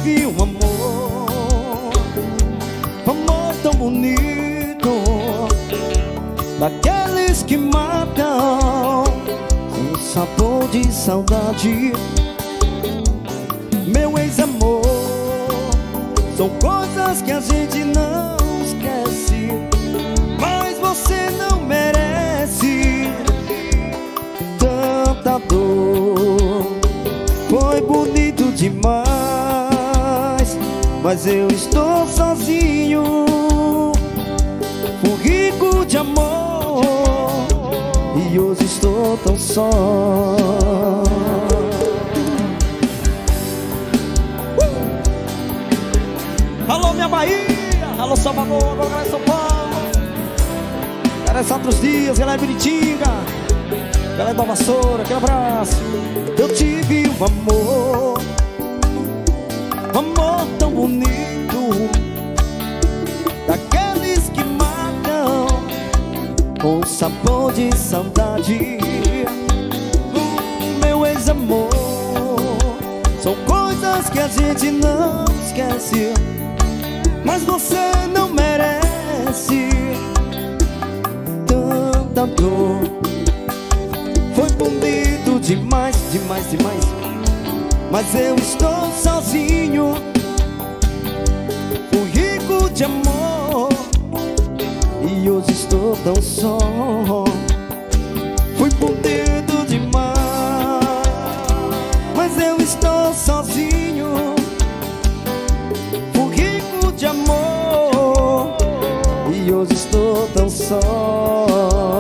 tive um amor tão bonito, daqueles que matam com sabor de saudade. Meu ex-amor, são coisas que a gente não esquece, mas você não merece tanta dor. Foi bonito demais, mas eu estou sozinho. Fui rico de amor e hoje estou tão só. Alô, minha Bahia! Alô, Salvador! Agora galera São Paulo! Galera Santos Dias, galera Biritinga, galera da Vassoura, aquele abraço. Eu tive um amor tão bonito, daqueles que matam com sabor de saudade. Meu ex-amor, são coisas que a gente não esquece, mas você não merece tanta dor. Foi bonito demais, demais, demais, mas eu estou sozinho. Fui rico de amor e hoje estou tão só. Fui bonito demais, mas eu estou sozinho. Fui rico de amor e hoje estou tão só.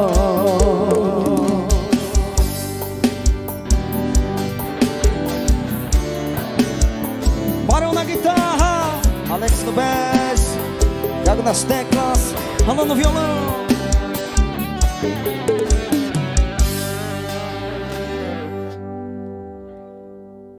Barão na guitarra, Alex no bass, Thiago nas teclas, Alô no violão.